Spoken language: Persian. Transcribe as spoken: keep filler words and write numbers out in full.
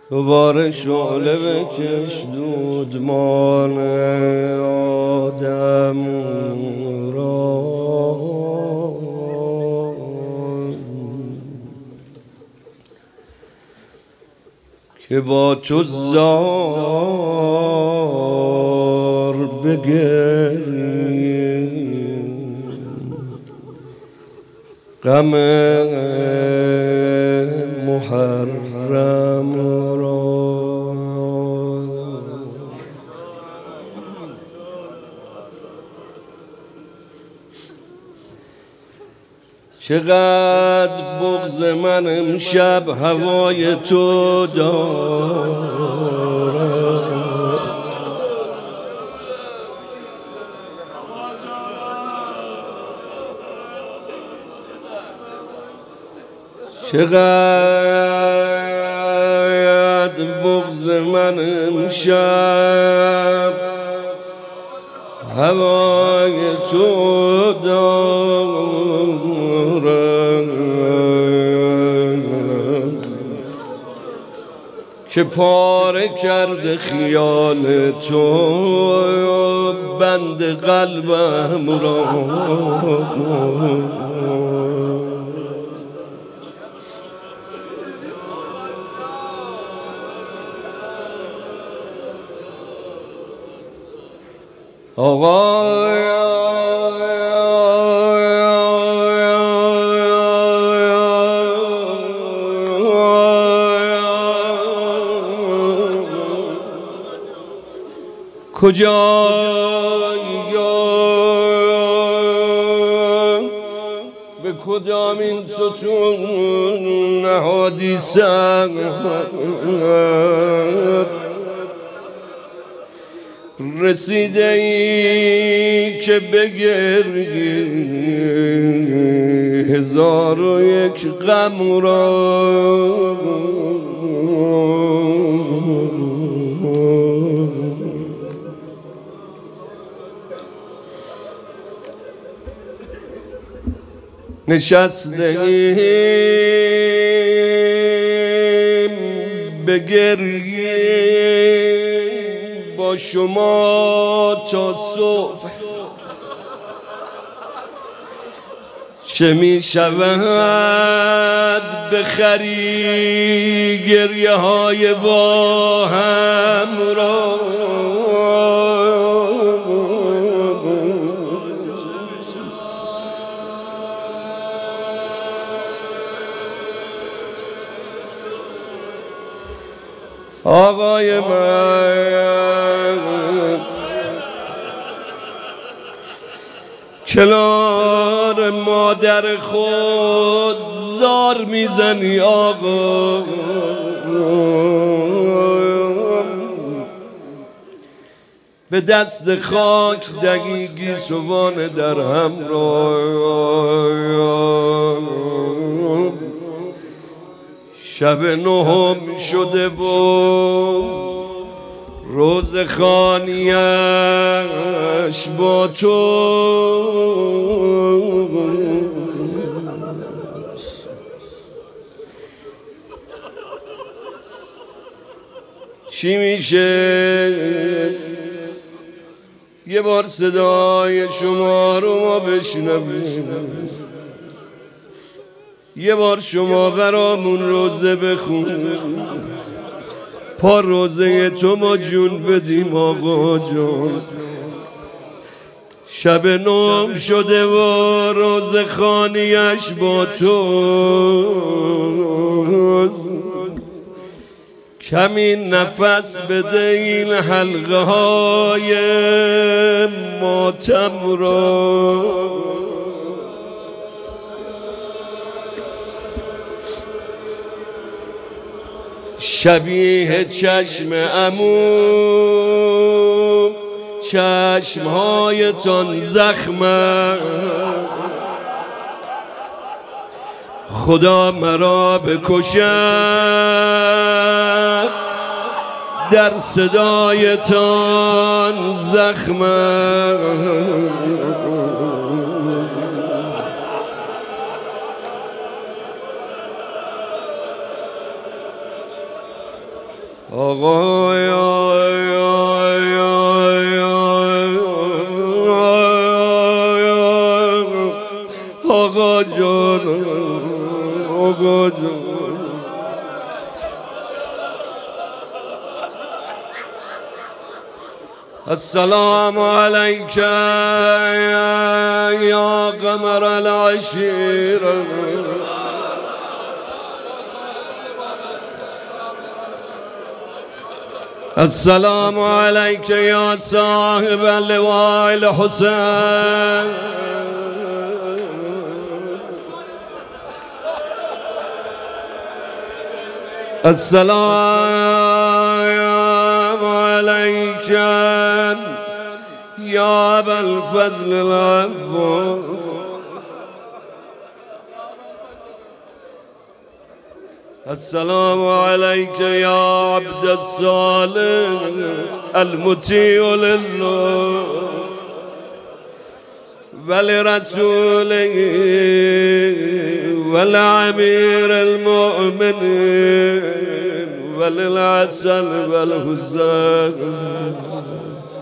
دوباره شعله بکش دودمان آدم را که با تو زار بگریم غم محرم را. چقدر بغض من امشب هوای تو دارد، چقدر بغض من امشب هوای تو دارد که پاره کرده خیال تو بند قلبم را. آقا کجایی به کدام این ستون نهادی سر رسیده ای که بگری هزار و یک غم را. نشسته ایم به گریه با شما تا صبح، چه می شود بخری گریه های با هم را. آقای من کنار مادر خود زار میزنی آقا، به دست خاک دقیقی سوان در هم را. شب نهم شده و روز خانیش با تو، چی میشه یه بار صدای شما رو ما بشنویم، یه بار شما برامون روزه بخون، پا روزه تو ما جون بدیم آقا جون. شب نهم شده و روزه خانیش با تو، کمی نفس بده این حلقه های ماتم را. شبیه چشم عمو چشمهایتان زخمه، خدا مرا بکشد در صدایتان زخمه. آقا یا یا یا آقا جان آقا جان السلام عليك يا قمر العشيرة السلام عليك يا صاحب اللواء الحسين السلام عليك يا أبا الفضل العباس السلام عليك يا عبد الصالح المطيع لله ولرسوله ولأمير المؤمنين وللعسل والحزن